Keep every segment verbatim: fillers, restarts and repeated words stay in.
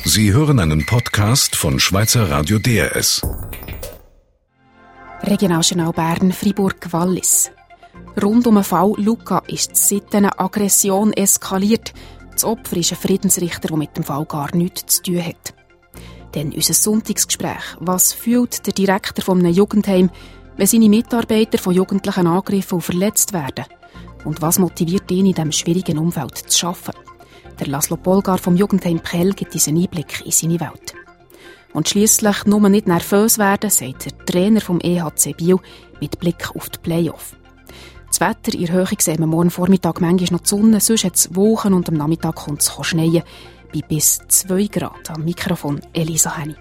Sie hören einen Podcast von Schweizer Radio D R S. Regionaljournal Bern, Fribourg-Wallis. Rund um den Fall Luca ist die Sittenaggression eskaliert. Das Opfer ist ein Friedensrichter, der mit dem Fall gar nichts zu tun hat. Dann unser Sonntagsgespräch. Was fühlt der Direktor von einem Jugendheim, wenn seine Mitarbeiter von Jugendlichen angegriffen und verletzt werden? Und was motiviert ihn, in diesem schwierigen Umfeld zu arbeiten? Der Laszlo Polgar vom Jugendheim Pell gibt uns einen Einblick in seine Welt. Und schliesslich nur nicht nervös werden, sagt der Trainer vom E H C Biel mit Blick auf die Playoff. Das Wetter in der Höhe sehen wir morgen Vormittag manchmal noch die Sonne, sonst hat es Wochen und am Nachmittag kommt es schneien bei bis zwei Grad. Am Mikrofon Elisa Henny.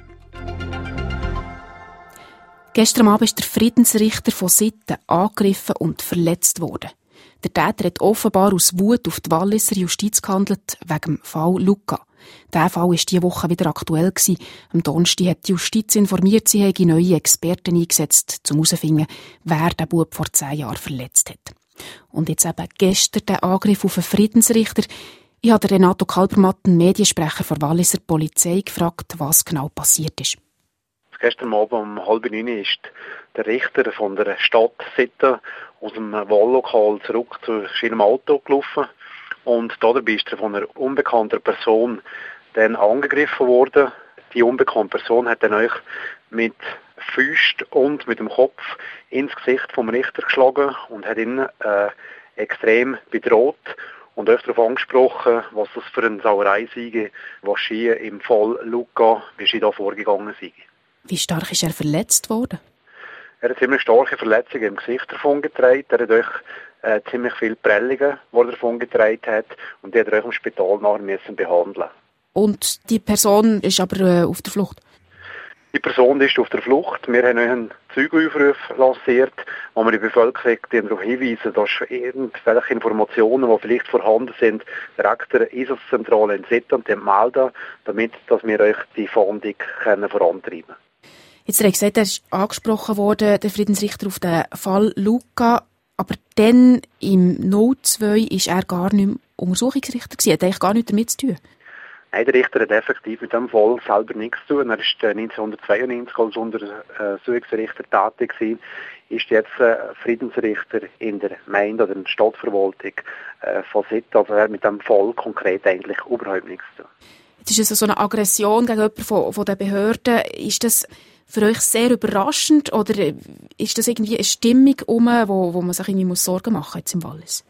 Gestern Abend ist der Friedensrichter von Sitten angegriffen und verletzt worden. Der Täter hat offenbar aus Wut auf die Walliser Justiz gehandelt, wegen dem Fall Luca. Dieser Fall war diese Woche wieder aktuell. Am Donnerstag hat die Justiz informiert, sie habe neue Experten eingesetzt, um herauszufinden, wer den Bub vor zehn Jahren verletzt hat. Und jetzt eben gestern der Angriff auf einen Friedensrichter. Ich habe Renato Kalbermatten, Mediensprecher der Walliser Polizei, gefragt, was genau passiert ist. Gestern Abend um halb neun ist der Richter von der Stadt Sitten aus dem Wahllokal zurück zu seinem Auto gelaufen. Und dabei ist er von einer unbekannten Person dann angegriffen worden. Die unbekannte Person hat dann euch mit Füßen und mit dem Kopf ins Gesicht vom Richter geschlagen und hat ihn äh, extrem bedroht und euch darauf angesprochen, was das für eine Sauerei sei, was hier im Fall Luca, wie sie da vorgegangen sei. Wie stark ist er verletzt worden? Er hat ziemlich starke Verletzungen im Gesicht davongetragen. Er hat euch äh, ziemlich viele Prellungen, die er davongetragen hat. Und die hat er euch im Spital nachher müssen behandeln. Und die Person ist aber äh, auf der Flucht? Die Person ist auf der Flucht. Wir haben euch einen Zeugenaufruf lanciert, wo wir die Bevölkerung darauf hinweisen, dass irgendwelche Informationen, die vielleicht vorhanden sind, direkt der Einsatzzentrale in Sitten und melden, damit dass wir euch die Fahndung können vorantreiben können. Jetzt hat er gesagt, er ist angesprochen worden, der Friedensrichter, auf den Fall Luca. Aber dann, im null zwei, war er gar nicht mehr Untersuchungsrichter gewesen. Er hat eigentlich gar nichts damit zu tun. Nein, der Richter hat effektiv mit dem Fall selber nichts zu tun. Er war neunzehnhundertzweiundneunzig als Untersuchungsrichter tätig gewesen, ist jetzt äh, Friedensrichter in der Gemeinde oder in der Stadtverwaltung äh, von Sitten. Also er hat mit dem Fall konkret eigentlich überhaupt nichts zu tun. Jetzt ist es so eine Aggression gegen jemanden von, von den Behörden. Ist das für euch sehr überraschend oder ist das irgendwie eine Stimmung um, wo, wo man sich irgendwie Sorgen machen muss jetzt im Wallis?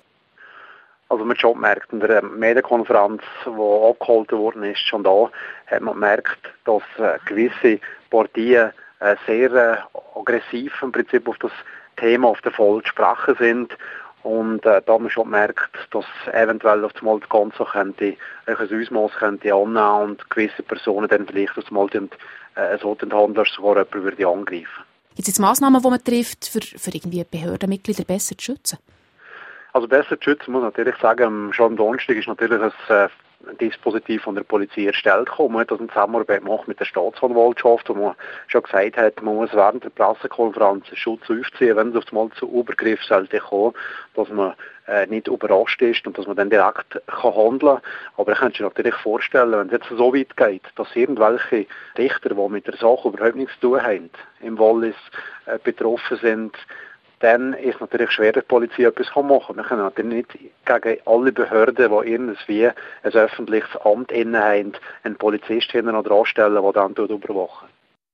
Also man hat schon gemerkt, in der Medienkonferenz, die abgehalten worden ist, schon da, hat man gemerkt, dass äh, gewisse Partien äh, sehr äh, aggressiv im Prinzip auf das Thema, auf den Fall zu sprechen sind. Und äh, da hat man schon gemerkt, dass eventuell auf einmal das Ganze könnte, ein Ausmaß könnte annehmen und gewisse Personen dann vielleicht auf einmal äh, so handeln, als sogar jemand würde angreifen. Gibt es jetzt Massnahmen, die man trifft, für, für irgendwie Behördenmitglieder besser zu schützen? Also besser zu schützen, muss ich natürlich sagen, schon am Donnerstag ist natürlich ein äh, Dispositiv von der Polizei erstellt gekommen. Man hat das in Zusammenarbeit gemacht mit der Staatsanwaltschaft, wo man schon gesagt hat, man muss während der Pressekonferenz Schutz aufziehen, wenn es auf einmal zu Übergriff sollte kommen, dass man äh, nicht überrascht ist und dass man dann direkt kann handeln kann. Aber ich kann sich natürlich vorstellen, wenn es jetzt so weit geht, dass irgendwelche Richter, die mit der Sache überhaupt nichts zu tun haben, im Wallis äh, betroffen sind, dann ist natürlich schwer, dass die Polizei etwas machen kann. Wir können natürlich nicht gegen alle Behörden, die irgendwie ein öffentliches Amt inne haben, einen Polizist hinten oder anstellen, der dann überwachen.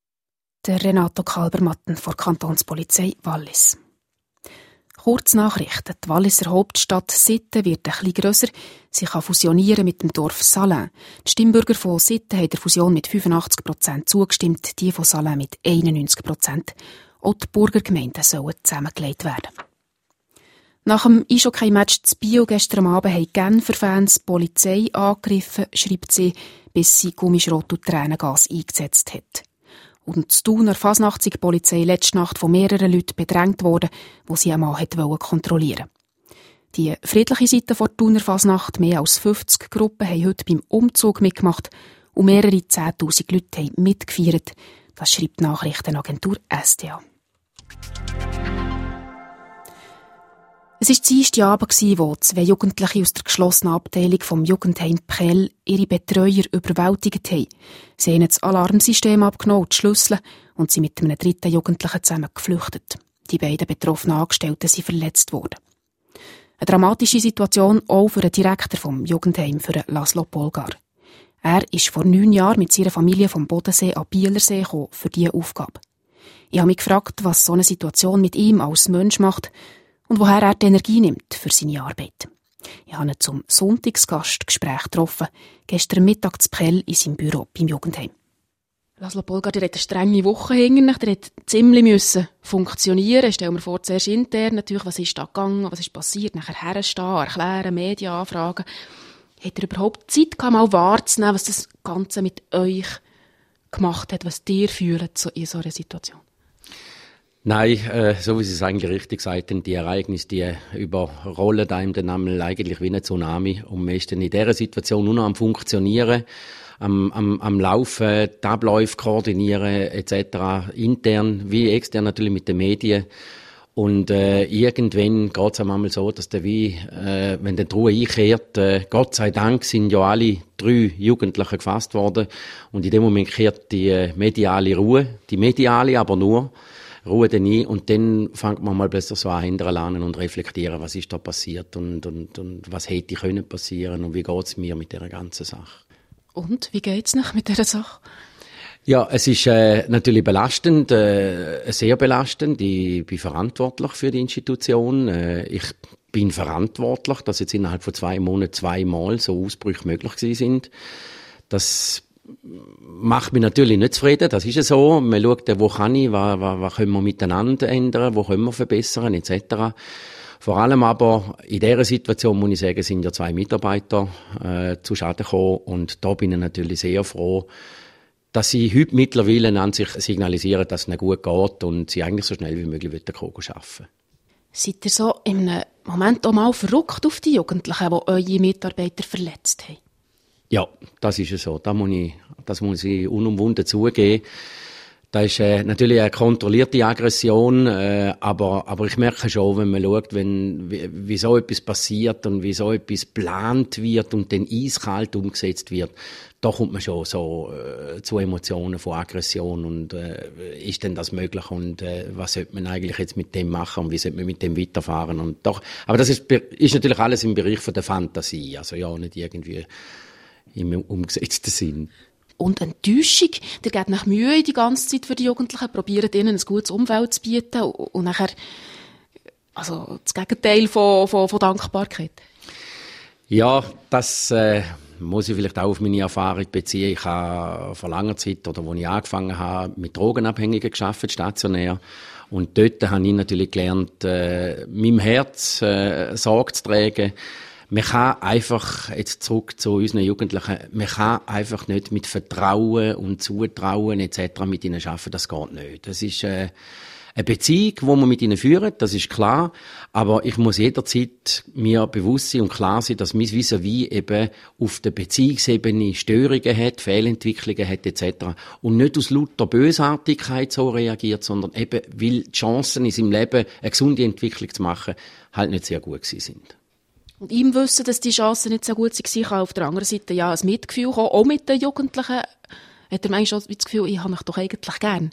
Der Renato Kalbermatten von der Kantonspolizei Wallis. Kurznachrichten. Die Walliser Hauptstadt Sitten wird ein bisschen grösser. Sie kann fusionieren mit dem Dorf Salins. Die Stimmbürger von Sitten haben der Fusion mit fünfundachtzig Prozent zugestimmt, die von Salins mit einundneunzig Prozent. Auch die Burgergemeinden sollen zusammengelegt werden. Nach dem Eishockey-Match zu Biel gestern Abend haben Genfer Fans die Polizei angegriffen, schreibt sie, bis sie Gummischrot und Tränengas eingesetzt hat. Und zu Thuner Fasnacht sei die Polizei letzte Nacht von mehreren Leuten bedrängt worden, die sie einen Mann kontrollieren wollten. Die friedliche Seite der Thuner Fasnacht, mehr als fünfzig Gruppen, haben heute beim Umzug mitgemacht und mehrere zehntausend Leute haben mitgefeiert. Das schreibt die Nachrichtenagentur S D A. Es war der erste Abend, wo zwei Jugendliche aus der geschlossenen Abteilung vom Jugendheim Prell ihre Betreuer überwältigt haben. Sie haben das Alarmsystem abgenommen, die Schlüssel, und sind mit einem dritten Jugendlichen zusammen geflüchtet. Die beiden betroffenen Angestellten sind verletzt worden. Eine dramatische Situation auch für den Direktor vom Jugendheim, für Laszlo Polgar. Er ist vor neun Jahren mit seiner Familie vom Bodensee an Bielersee gekommen für diese Aufgabe. Ich habe mich gefragt, was so eine Situation mit ihm als Mensch macht und woher er die Energie nimmt für seine Arbeit. Ich habe ihn zum Sonntagsgastgespräch getroffen, gestern Mittag zu Prell in seinem Büro beim Jugendheim. Laszlo Polgar, der hat eine strenge Woche hinter sich, der hat ziemlich müssen funktionieren. Stellen wir vor, zuerst intern natürlich, was ist da gegangen, was ist passiert, nachher herstehen, erklären, Medien anfragen. Hat er überhaupt Zeit gehabt, mal wahrzunehmen, was das Ganze mit euch gemacht hat, was ihr fühlt in so einer Situation? Nein, äh, so wie Sie es eigentlich richtig sagten, die Ereignisse, die überrollen einem den Namen eigentlich wie ein Tsunami. Und man ist dann in dieser Situation nur noch am Funktionieren, am, am, am Laufen, die Abläufe koordinieren et cetera, intern wie extern natürlich mit den Medien. Und äh, irgendwann geht es einmal so, dass der wie, äh, wenn der Ruhe einkehrt, äh, Gott sei Dank sind ja alle drei Jugendliche gefasst worden. Und in dem Moment kehrt die äh, mediale Ruhe, die mediale aber nur, Ruhe dann ein. Und dann fängt man mal besser so an, hinterher und reflektieren, was ist da passiert und, und, und was hätte können passieren und wie geht es mir mit dieser ganzen Sache. Und, wie geht's noch mit dieser Sache? Ja, es ist äh, natürlich belastend, äh, sehr belastend. Ich bin verantwortlich für die Institution. Äh, ich bin verantwortlich, dass jetzt innerhalb von zwei Monaten zweimal so Ausbrüche möglich gewesen sind. Das macht mich natürlich nicht zufrieden, das ist ja so. Man schaut, wo kann ich, was, was, was können wir miteinander ändern, wo können wir verbessern, et cetera. Vor allem aber in dieser Situation, muss ich sagen, sind ja zwei Mitarbeiter äh, zu Schaden gekommen. Und da bin ich natürlich sehr froh, dass sie heute mittlerweile an sich signalisieren, dass es ihnen gut geht und sie eigentlich so schnell wie möglich wieder arbeiten wollen. Seid ihr so in einem Moment auch mal verrückt auf die Jugendlichen, die eure Mitarbeiter verletzt haben? Ja, das ist es so. Das muss ich, das muss ich unumwunden zugeben. Das ist äh, natürlich eine kontrollierte Aggression, äh, aber, aber ich merke schon, wenn man schaut, wenn, wie, wie so etwas passiert und wie so etwas geplant wird und dann eiskalt umgesetzt wird, da kommt man schon so äh, zu Emotionen von Aggression und äh, ist denn das möglich und äh, was sollte man eigentlich jetzt mit dem machen und wie sollte man mit dem weiterfahren und doch. Aber das ist, ist natürlich alles im Bereich von der Fantasie, also ja, nicht irgendwie im umgesetzten Sinn. Und Enttäuschung, der geht nach Mühe die ganze Zeit für die Jugendlichen, probiert ihnen ein gutes Umfeld zu bieten und nachher, also das Gegenteil von, von, von Dankbarkeit. Ja, das äh, muss ich vielleicht auch auf meine Erfahrung beziehen. Ich habe vor langer Zeit, oder als ich angefangen habe, mit Drogenabhängigen gearbeitet, stationär. Und dort habe ich natürlich gelernt, äh, meinem Herz äh, Sorge zu tragen. Man kann einfach, jetzt zurück zu unseren Jugendlichen, man kann einfach nicht mit Vertrauen und Zutrauen et cetera mit ihnen arbeiten, das geht nicht. Das ist äh, eine Beziehung, die man mit ihnen führt, das ist klar, aber ich muss jederzeit mir bewusst sein und klar sein, dass mein Vis-à-vis eben auf der Beziehungsebene Störungen hat, Fehlentwicklungen hat et cetera und nicht aus lauter Bösartigkeit so reagiert, sondern eben, weil die Chancen in seinem Leben, eine gesunde Entwicklung zu machen, halt nicht sehr gut gewesen sind. Und ihm wissen, dass die Chancen nicht so gut waren, kann auf der anderen Seite ja ein Mitgefühl kommen, auch mit den Jugendlichen. Hat er manchmal das Gefühl, ich habe mich doch eigentlich gern?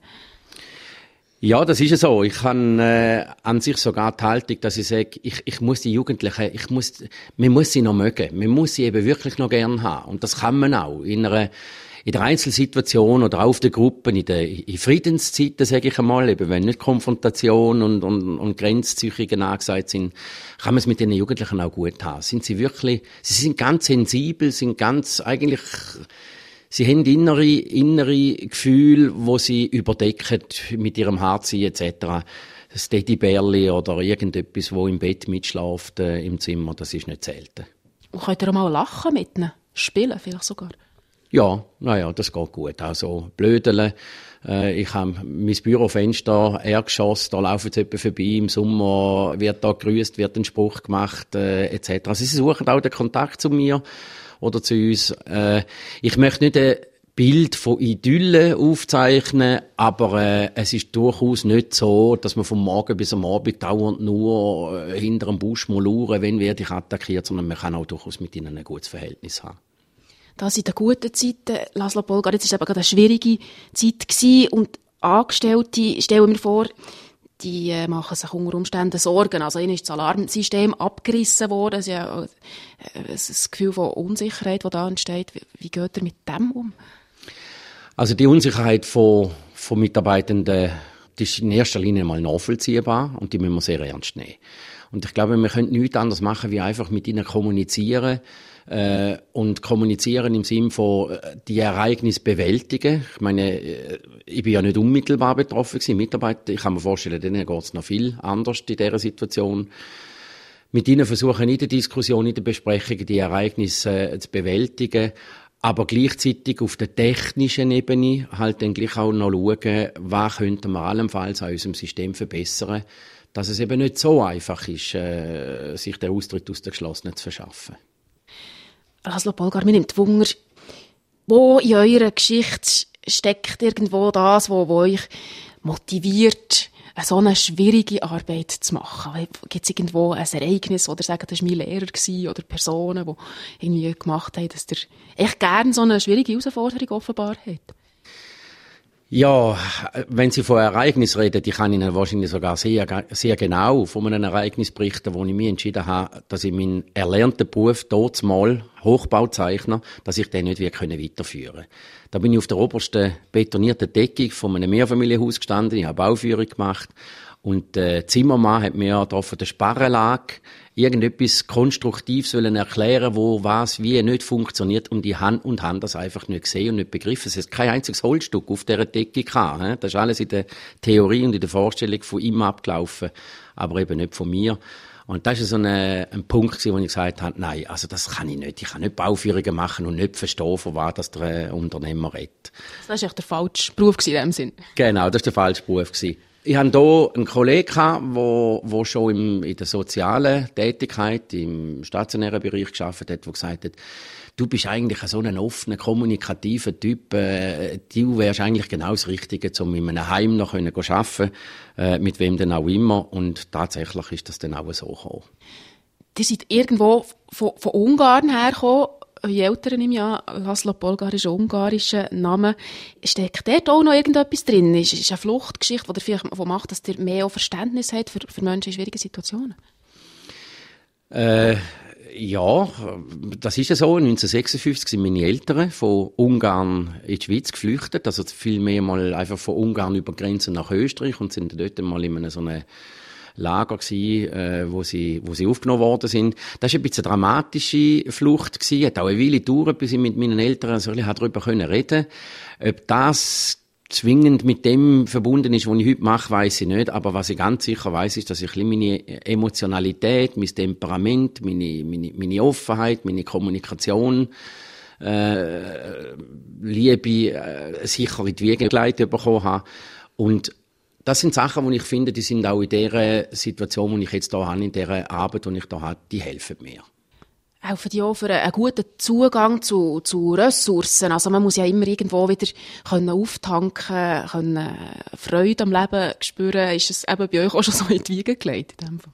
Ja, das ist ja so. Ich habe äh, an sich sogar die Haltung, dass ich sage, ich, ich muss die Jugendlichen, ich muss, man muss sie noch mögen. Man muss sie eben wirklich noch gern haben. Und das kann man auch. In einer, in der Einzelsituation oder auch auf der Gruppe, in der in Friedenszeiten, sage ich einmal, eben wenn nicht Konfrontation und, und, und Grenzzüchungen angesagt sind, kann man es mit den Jugendlichen auch gut haben. Sind sie wirklich, sie sind ganz sensibel, sind ganz eigentlich, sie haben innere, innere Gefühle, wo sie überdecken mit ihrem Herzsein et cetera. Das Teddybärli oder irgendetwas, wo im Bett mitschläft, äh, im Zimmer, das ist nicht selten. Und könnt ihr auch mal lachen mit ihnen? Spielen vielleicht sogar? Ja, naja, das geht gut. Also blödeln. Äh, ich habe mein Bürofenster, Erdgeschoss, da laufen sie etwa vorbei. Im Sommer wird da gegrüßt, wird ein Spruch gemacht, äh, et cetera. Also sie suchen auch den Kontakt zu mir oder zu uns. Äh, ich möchte nicht eine Bild von Idylle aufzeichnen, aber äh, es ist durchaus nicht so, dass man vom Morgen bis am Abend dauernd nur äh, hinter dem Busch moluren, wenn werde ich attackiert, sondern man kann auch durchaus mit ihnen ein gutes Verhältnis haben. Das in den guten Zeiten, Laszlo Polgar, jetzt war es eben gerade eine schwierige Zeit gewesen und Angestellte, stellen wir vor, die äh, machen sich unter Umständen Sorgen. Also ihnen ist das Alarmsystem abgerissen worden. Es ist ja äh, ein Gefühl von Unsicherheit, das da entsteht. Wie, wie geht ihr mit dem um? Also die Unsicherheit von, von Mitarbeitenden, die ist in erster Linie mal nachvollziehbar und die müssen wir sehr ernst nehmen. Und ich glaube, wir können nichts anderes machen, wie einfach mit ihnen kommunizieren. Äh, und kommunizieren im Sinne von äh, die Ereignisse bewältigen. Ich meine, äh, ich bin ja nicht unmittelbar betroffen gewesen. Mitarbeiter, ich kann mir vorstellen, denen geht es noch viel anders in dieser Situation. Mit ihnen versuchen in der Diskussion, in der Besprechung die Ereignisse äh, zu bewältigen, aber gleichzeitig auf der technischen Ebene halt dann gleich auch noch schauen, was könnte man allenfalls an unserem System verbessern, dass es eben nicht so einfach ist, äh, sich den Austritt aus der Geschlossenen zu verschaffen. Laszlo Polgar, mir nimmt Wunder, wo in eurer Geschichte steckt irgendwo das, was euch motiviert, so eine schwierige Arbeit zu machen? Gibt es irgendwo ein Ereignis, oder sagen, das war mein Lehrer gewesen, oder Personen, die irgendwie gemacht haben, dass ihr echt gerne so eine schwierige Herausforderung offenbar habt? Ja, wenn Sie von Ereignissen reden, die kann ich Ihnen wahrscheinlich sogar sehr, sehr genau von einem Ereignis berichten, wo ich mich entschieden habe, dass ich meinen erlernten Beruf dort mal Hochbauzeichner, dass ich den nicht weiterführen konnte. Da bin ich auf der obersten betonierten Deckung von einem Mehrfamilienhaus gestanden, ich habe Bauführung gemacht und der Zimmermann hat mir da von der Sparrenlage irgendetwas konstruktiv sollen erklären, wo was wie nicht funktioniert und die Hand und Hand das einfach nicht gesehen und nicht begriffen. Es ist kein einziges Holzstück auf dieser Decke gehabt. Das ist alles in der Theorie und in der Vorstellung von ihm abgelaufen, aber eben nicht von mir. Und das war so ein, ein Punkt, wo ich gesagt habe, nein, also das kann ich nicht. Ich kann nicht Bauführungen machen und nicht verstehen, von was das der Unternehmer redet. Das war echt der falsche Beruf in dem Sinn. Genau, das war der falsche Beruf. Ich hatte hier einen Kollegen, der, der schon im, in der sozialen Tätigkeit, im stationären Bereich gearbeitet hat, der gesagt hat, du bist eigentlich so ein offener, kommunikativer Typ, äh, du wärst eigentlich genau das Richtige, um in einem Heim noch arbeiten zu können, äh, mit wem denn auch immer. Und tatsächlich ist das dann auch so gekommen. Ihr seid irgendwo von, von Ungarn hergekommen. Eure Eltern im Jahr, Laszlo Polgar ist ein ungarischer Name. Steckt dort auch noch irgendetwas drin? Ist es eine Fluchtgeschichte, die vielleicht macht, dass ihr mehr Verständnis habt für, für Menschen in schwierigen Situationen? Äh, ja, das ist ja so. neunzehnhundertsechsundfünfzig sind meine Eltern von Ungarn in die Schweiz geflüchtet. Also vielmehr mal einfach von Ungarn über die Grenze nach Österreich und sind dort mal in einer so einer Lager gsi, äh, wo sie, wo sie aufgenommen worden sind. Das war ein bisschen eine dramatische Flucht gsi. Hat auch eine Weile gedauert, bis ich mit meinen Eltern so ein bisschen darüber reden konnte. Ob das zwingend mit dem verbunden ist, was ich heute mache, weiss ich nicht. Aber was ich ganz sicher weiss, ist, dass ich meine Emotionalität, mein Temperament, meine, meine, meine Offenheit, meine Kommunikation, äh, Liebe, äh, sicher in die Wiege gelegt bekommen habe. Und das sind Sachen, die ich finde, die sind auch in dieser Situation, die ich jetzt hier habe, in dieser Arbeit, die ich hier habe, die helfen mir. Helfen die auch für einen guten Zugang zu, zu Ressourcen? Also man muss ja immer irgendwo wieder können auftanken, können Freude am Leben spüren. Ist es eben bei euch auch schon so in die Wiege gelegt in dem Fall?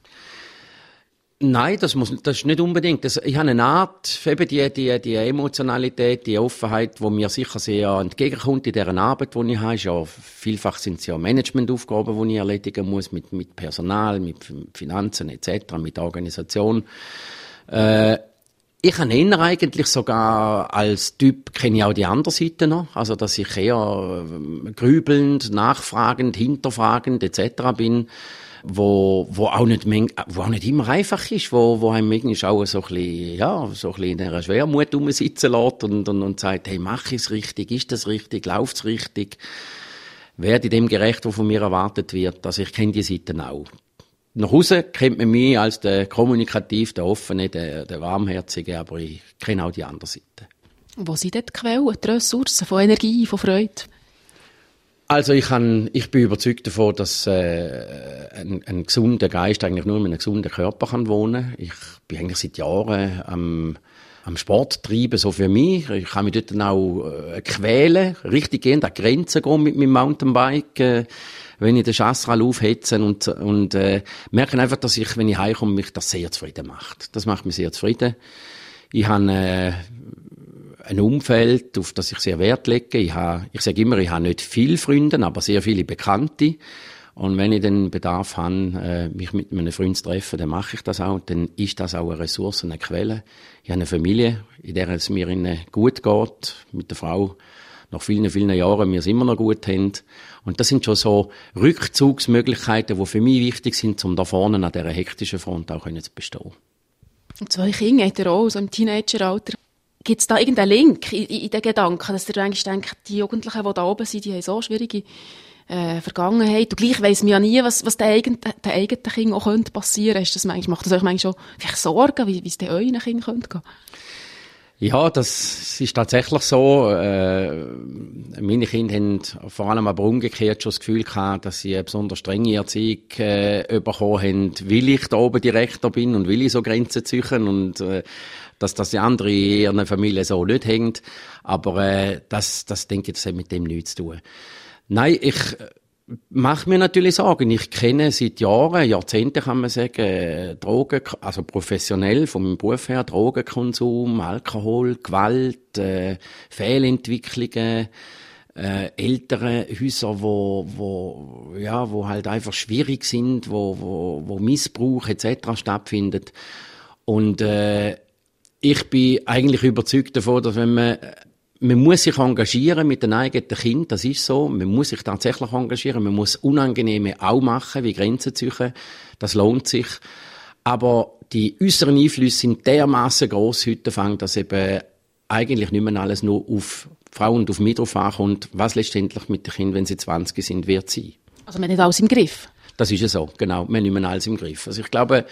Nein, das muss, das ist nicht unbedingt. Das, ich habe eine Art, eben die, die, die Emotionalität, die Offenheit, die mir sicher sehr entgegenkommt in dieser Arbeit, die ich habe. Ist ja, vielfach sind es ja Managementaufgaben, die ich erledigen muss, mit, mit Personal, mit Finanzen et cetera, mit Organisation. Äh, ich habe eher eigentlich sogar als Typ, kenne ich auch die andere Seite noch, also dass ich eher grübelnd, nachfragend, hinterfragend et cetera bin. Wo, wo auch nicht, wo auch nicht immer einfach ist, wo, wo einem manchmal auch so ein bisschen, ja, so ein bisschen in einer Schwermut rumsitzen lässt und, und, und sagt, hey, mach ich es richtig, ist das richtig, läuft's richtig, werde ich dem gerecht, was von mir erwartet wird. Also ich kenne die Seiten auch. Nach Hause kennt man mich als der kommunikativ, der offene, der, der warmherzige, aber ich kenne auch die andere Seite. Wo sind dort die Quellen, die Ressourcen von Energie, von Freude? Also ich, kann, ich bin überzeugt davon, dass äh, ein, ein gesunder Geist eigentlich nur in einem gesunden Körper kann wohnen. Ich bin eigentlich seit Jahren am, am Sport treiben, so für mich. Ich kann mich dort dann auch äh, quälen, richtig gehen, an die Grenzen gehen mit meinem Mountainbike, äh, wenn ich den Chasseral aufhetze und, und äh, merke einfach, dass ich, wenn ich heimkomme, mich das sehr zufrieden macht. Das macht mich sehr zufrieden. Ich habe äh, ein Umfeld, auf das ich sehr Wert lege. Ich, habe, ich sage immer, ich habe nicht viele Freunde, aber sehr viele Bekannte. Und wenn ich den Bedarf habe, äh, mich mit meinen Freunden zu treffen, dann mache ich das auch. Dann ist das auch eine Ressource, eine Quelle. Ich habe eine Familie, in der es mir gut geht, mit der Frau. Nach vielen, vielen Jahren wir es immer noch gut haben. Und das sind schon so Rückzugsmöglichkeiten, die für mich wichtig sind, um da vorne an dieser hektischen Front auch zu bestehen. Und zwei Kinder hat er auch, so im Teenageralter. Gibt es da irgendeinen Link in, in den Gedanken, dass ihr eigentlich denkt, die Jugendlichen, die da oben sind, die haben so schwierige äh, Vergangenheit. Und gleich weiss man ja nie, was, was den eigenen, den eigenen Kindern auch passieren könnte. Ist das manchmal, macht das euch manchmal schon vielleicht Sorgen, wie, wie es den euren Kindern gehen könnte? Ja, das ist tatsächlich so. Äh, meine Kinder haben vor allem aber umgekehrt schon das Gefühl gehabt, dass sie eine besonders strenge Erziehung äh, bekommen haben, weil ich da oben Direktor bin und will ich so Grenzen ziehen und äh, dass das die andere in ihren Familien so nicht hängt. Aber äh, das, das denke ich, das hat mit dem nichts zu tun. Nein, ich mache mir natürlich Sorgen. Ich kenne seit Jahren, Jahrzehnten kann man sagen, Drogen, also professionell von meinem Beruf her, Drogenkonsum, Alkohol, Gewalt, äh, Fehlentwicklungen, äh, ältere Häuser, wo, wo, ja, wo halt einfach schwierig sind, wo, wo, wo Missbrauch et cetera stattfindet. Und äh, ich bin eigentlich überzeugt davon, dass wenn man Man muss sich engagieren mit den eigenen Kindern, das ist so. Man muss sich tatsächlich engagieren. Man muss Unangenehme auch machen, wie Grenzen ziehen. Das lohnt sich. Aber die äußeren Einflüsse sind dermassen gross heute, dass eben eigentlich nicht mehr alles nur auf Frauen und auf mich drauf ankommt, was letztendlich mit den Kindern, wenn sie zwanzig sind, wird sein. Also man hat nicht alles im Griff? Das ist ja so, genau. Man hat nicht mehr alles im Griff. Also ich glaube,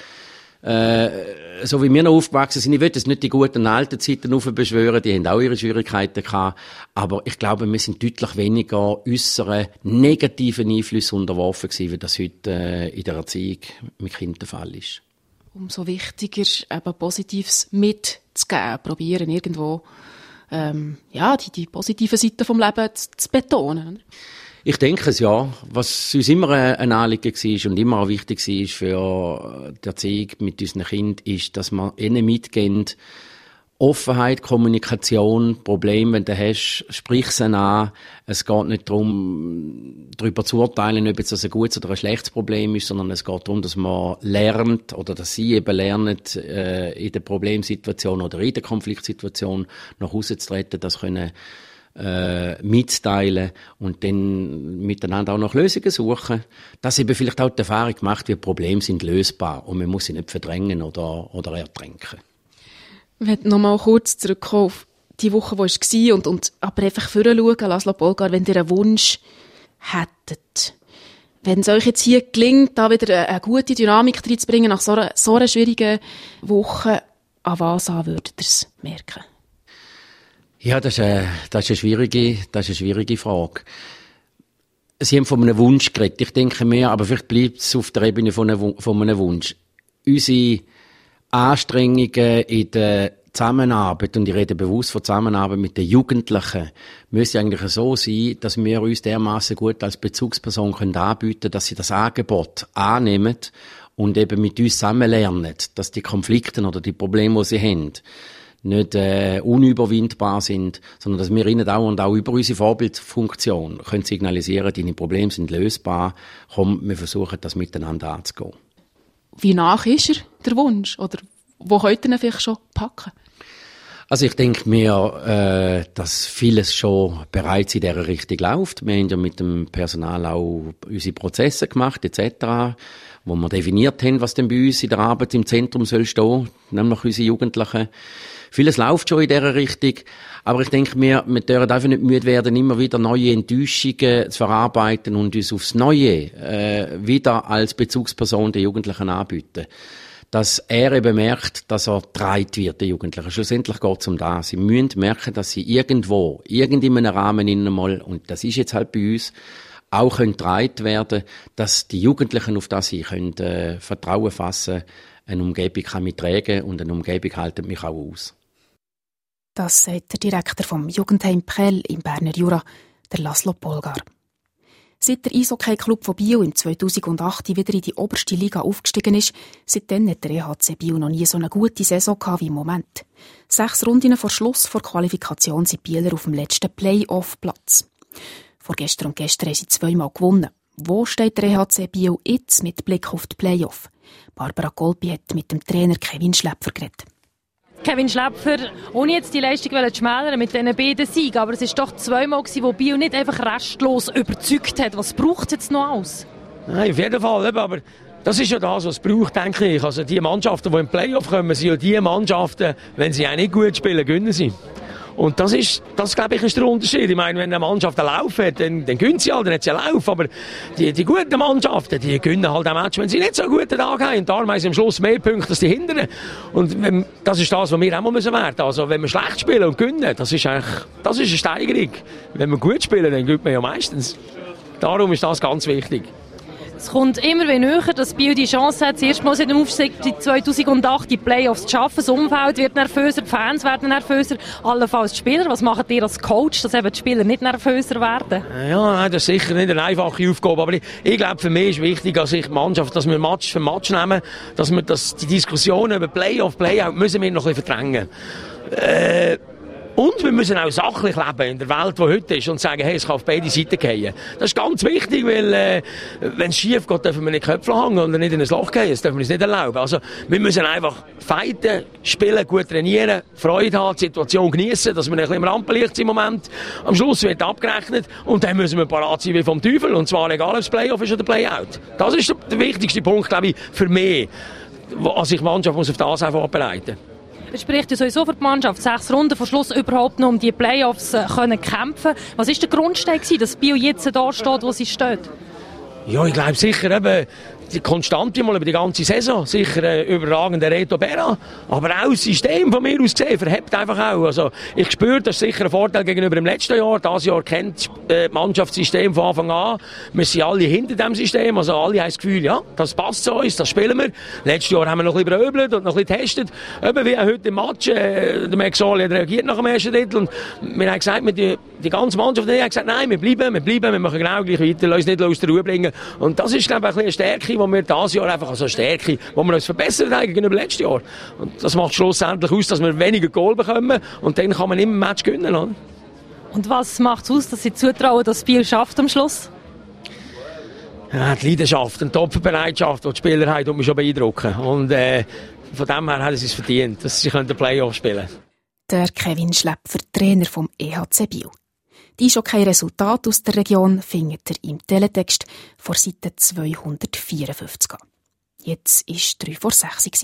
Äh, so wie wir noch aufgewachsen sind, ich will jetzt nicht die guten alten Zeiten aufbeschwören, die haben auch ihre Schwierigkeiten gehabt, aber ich glaube, wir sind deutlich weniger äußeren negativen Einflüssen unterworfen gewesen, wie das heute äh, in der Erziehung mit Kindern der Fall ist. Umso wichtiger, eben Positives mitzugeben, probieren irgendwo ähm, ja, die, die positiven Seiten vom Leben zu, zu betonen. Ich denke es, ja. Was uns immer ein Anliegen war und immer auch wichtig war für die Erziehung mit unseren Kindern, ist, dass wir ihnen mitgehen, Offenheit, Kommunikation, Probleme, wenn du hast, sprich sie an. Es geht nicht darum, darüber zu urteilen, ob jetzt das ein gutes oder ein schlechtes Problem ist, sondern es geht darum, dass man lernt oder dass sie eben lernen, äh, in der Problemsituation oder in der Konfliktsituation nach Hause zu treten, das können Äh, mitteilen und dann miteinander auch nach Lösungen suchen. Dass eben vielleicht auch die Erfahrung gemacht wird, Probleme sind lösbar und man muss sie nicht verdrängen oder, oder ertränken. Ich möchte noch mal kurz zurückkommen auf die Woche, die es war und, und aber einfach vorschauen, Laszlo Polgar, wenn ihr einen Wunsch hättet. Wenn es euch jetzt hier gelingt, da wieder eine, eine gute Dynamik reinzubringen nach so einer, so einer schwierigen Woche, an was an würdet ihr es merken? Ja, das ist, eine, das, ist eine schwierige, das ist eine schwierige Frage. Sie haben von einem Wunsch geredet. Ich denke mehr, aber vielleicht bleibt es auf der Ebene von einem, von einem Wunsch. Unsere Anstrengungen in der Zusammenarbeit, und ich rede bewusst von Zusammenarbeit mit den Jugendlichen, müssen eigentlich so sein, dass wir uns dermassen gut als Bezugsperson können anbieten können, dass sie das Angebot annehmen und eben mit uns zusammen lernen, dass die Konflikte oder die Probleme, die sie haben, nicht äh, unüberwindbar sind, sondern dass wir ihnen auch und auch über unsere Vorbildfunktion können signalisieren, deine Probleme sind lösbar, komm, wir versuchen das miteinander anzugehen. Wie nach ist er, der Wunsch? Oder wo könnt ihr ihn vielleicht schon packen? Also ich denke mir, äh, dass vieles schon bereits in dieser Richtung läuft. Wir haben ja mit dem Personal auch unsere Prozesse gemacht et cetera, wo wir definiert haben, was denn bei uns in der Arbeit im Zentrum soll stehen, nämlich unsere Jugendlichen. Vieles läuft schon in dieser Richtung, aber ich denke mir, wir dürfen einfach nicht müde werden, immer wieder neue Enttäuschungen zu verarbeiten und uns aufs Neue äh, wieder als Bezugsperson der Jugendlichen anbieten. Dass er eben merkt, dass er getragen wird, der Jugendlichen. Schlussendlich geht es um das. Sie müssen merken, dass sie irgendwo, irgend in einem Rahmen innen mal, und das ist jetzt halt bei uns, auch können getragen werden, dass die Jugendlichen auf das sie können äh, Vertrauen fassen. Eine Umgebung kann mich tragen und eine Umgebung haltet mich auch aus. Das sagt der Direktor vom Jugendheim Prell im Berner Jura, der Laszlo Polgar. Seit der Eishockey-Club von Biel im zweitausendacht wieder in die oberste Liga aufgestiegen ist, seitdem hat der E H C Biel noch nie so eine gute Saison gehabt wie im Moment. Sechs Runden vor Schluss vor Qualifikation sind Bieler auf dem letzten Play-Off-Platz. Vorgestern und gestern haben sie zweimal gewonnen. Wo steht der E H C Biel jetzt mit Blick auf die Play-Off? Barbara Golpi hat mit dem Trainer Kevin Schläpfer geredet. Kevin Schläpfer, ohne jetzt die Leistung zu schmälern mit diesen beiden Siegen, aber es war doch zweimal, wo Biel nicht einfach restlos überzeugt hat. Was braucht es jetzt noch alles? Nein, auf jeden Fall, aber das ist ja das, was es braucht, denke ich. Also die Mannschaften, die im Playoff kommen, sind ja die Mannschaften, wenn sie auch nicht gut spielen, gewinnen sie. Und das ist, das glaube ich, ist der Unterschied. Ich meine, wenn eine Mannschaft einen Lauf hat, dann, dann gewinnt sie halt, dann hat sie einen Lauf. Aber die, die guten Mannschaften, die gewinnen halt auch Match, wenn sie nicht so einen guten Tag haben. Und darum haben sie am Schluss mehr Punkte als die Hinteren. Und wenn, das ist das, was wir auch mal werden müssen. Also, wenn wir schlecht spielen und gewinnen, das ist eigentlich, das ist eine Steigerung. Wenn wir gut spielen, dann gewinnt man ja meistens. Darum ist das ganz wichtig. Es kommt immer wieder näher, dass Biel die Chance hat, das erste Mal seit dem Aufstieg zweitausendacht die Playoffs zu schaffen. Das Umfeld wird nervöser, die Fans werden nervöser, allenfalls die Spieler. Was macht ihr als Coach, dass eben die Spieler nicht nervöser werden? Ja, das ist sicher nicht eine einfache Aufgabe, aber ich, ich glaube, für mich ist wichtig, dass ich die Mannschaft, dass wir Match für Match nehmen, dass wir das, die Diskussionen über Playoff, Playout müssen wir noch ein bisschen verdrängen. Äh, Und wir müssen auch sachlich leben in der Welt, die heute ist, und sagen, hey, es kann auf beide Seiten gehen. Das ist ganz wichtig, weil äh, wenn es schief geht, dürfen wir nicht Köpfe hängen oder nicht in ein Loch gehen. Das dürfen wir uns nicht erlauben. Also wir müssen einfach fighten, spielen, gut trainieren, Freude haben, die Situation genießen, dass wir ein bisschen im Rampenlicht sind im Moment. Am Schluss wird abgerechnet und dann müssen wir parat sein wie vom Teufel. Und zwar egal, ob es Playoff ist oder Playout. Das ist der, der wichtigste Punkt, glaube ich, für mich, als ich die Mannschaft muss auf das einfach ableiten muss. Es spricht ja sowieso für die Mannschaft, sechs Runden vor Schluss überhaupt noch um die Playoffs äh, können kämpfen. Was war der Grundstein gewesen, dass Biel jetzt da steht, wo sie steht? Ja, ich glaube sicher eben die Konstante mal über die ganze Saison. Sicher äh, überragender Reto Berra. Aber auch das System von mir aus gesehen verhebt einfach auch. Also, ich spüre, das ist sicher ein Vorteil gegenüber dem letzten Jahr. Dieses Jahr kennt äh, das Mannschaftssystem von Anfang an. Wir sind alle hinter dem System. Also alle haben das Gefühl, ja, das passt zu uns, das spielen wir. Letztes Jahr haben wir noch ein bisschen beöbelt und noch ein bisschen getestet. Eben wie heute im Match. Äh, der Maxoli hat reagiert nach dem ersten Drittel. Und wir haben gesagt, mit die, die ganze Mannschaft die hat gesagt, nein, wir bleiben, wir bleiben, wir machen genau gleich weiter, lassen uns nicht aus der Ruhe bringen. Und das ist, glaube ich, ein bisschen eine Stärke, die wir dieses Jahr einfach als eine Stärke, wo wir uns verbessert haben gegenüber letztes Jahr. Und das macht schlussendlich aus, dass wir weniger Goal bekommen und dann kann man immer ein Match gewinnen. Oder? Und was macht es aus, dass Sie zutrauen, dass das Spiel schafft am Schluss? Ja, die Leidenschaft, die Topfbereitschaft, die die Spieler haben, tut mich schon beeindrucken. Und äh, von dem her haben sie es verdient, dass sie den Playoff spielen können. Der Kevin Schläpfer, Trainer vom E H C Biel. Die schon kein Resultat aus der Region findet ihr im Teletext vor Seite zweihundertvierundfünfzig. Jetzt war es drei vor sechs.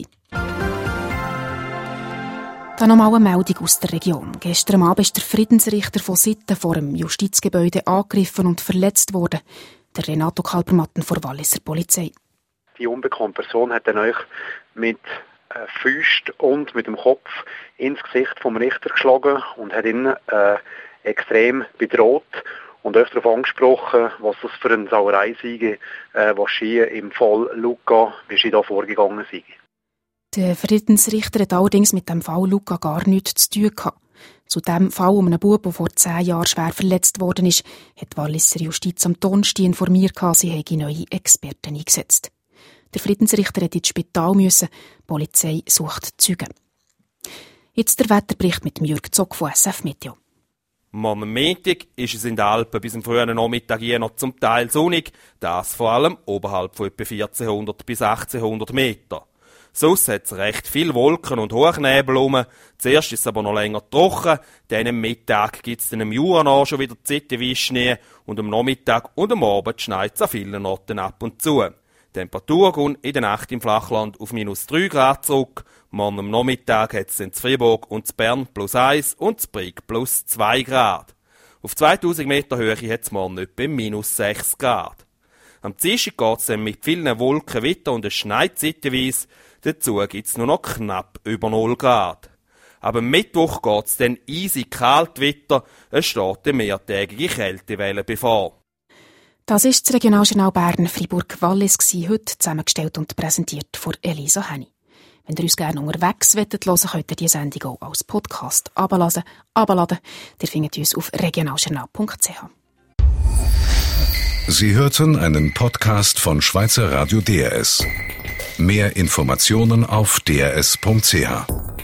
Dann nochmal eine Meldung aus der Region. Gestern Abend ist der Friedensrichter von Sitten vor dem Justizgebäude angegriffen und verletzt worden. Der Renato Kalpermatten von Walliser Polizei. Die unbekannte Person hat dann euch mit äh, Füßen und mit dem Kopf ins Gesicht vom Richter geschlagen und hat ihn äh, extrem bedroht und öfter darauf angesprochen, was das für eine Sauerei sei, äh, was hier im Fall Luca, wie sie da vorgegangen sei. Der Friedensrichter hat allerdings mit dem Fall Luca gar nichts zu tun gehabt. Zu dem Fall um einen Bub, der vor zehn Jahren schwer verletzt worden ist, hat die Walliser Justiz am Donnerstag informiert, sie habe neue Experten eingesetzt. Der Friedensrichter musste ins Spital müssen. Die Polizei sucht Zeugen. Jetzt der Wetterbericht mit Jürg Zock von S F Meteo. Am Montag ist es in den Alpen bis am frühen Nachmittag je noch zum Teil sonnig, das vor allem oberhalb von etwa vierzehnhundert bis achtzehnhundert Meter. Sonst hat es recht viel Wolken und Hochnebel rum. Zuerst ist es aber noch länger trocken, dann am Mittag gibt es dann im Jura schon wieder Zettewischnee und am Nachmittag und am Abend schneit es an vielen Orten ab und zu. Die Temperatur geht in der Nacht im Flachland auf minus drei Grad zurück. Morgen am Nachmittag hat es in Fribourg und in Bern plus eins und in Brig plus zwei Grad. Auf zweitausend Meter Höhe hat es morgen etwa minus sechs Grad. Am Dienstag geht es dann mit vielen Wolken weiter und es schneit zeitweise. Dazu gibt es nur noch knapp über null Grad. Aber am Mittwoch geht es dann easy kalt weiter. Es steht eine mehrtägige Kältewelle bevor. Das ist das Regionaljournal Bern Fribourg Wallis, heute zusammengestellt und präsentiert von Elisa Henny. Wenn ihr uns gerne unterwegs hören wollt, könnt ihr diese Sendung auch als Podcast abladen. abladen. Ihr findet uns auf regionaljournal punkt c h. Sie hörten einen Podcast von Schweizer Radio D R S. Mehr Informationen auf d r s punkt c h.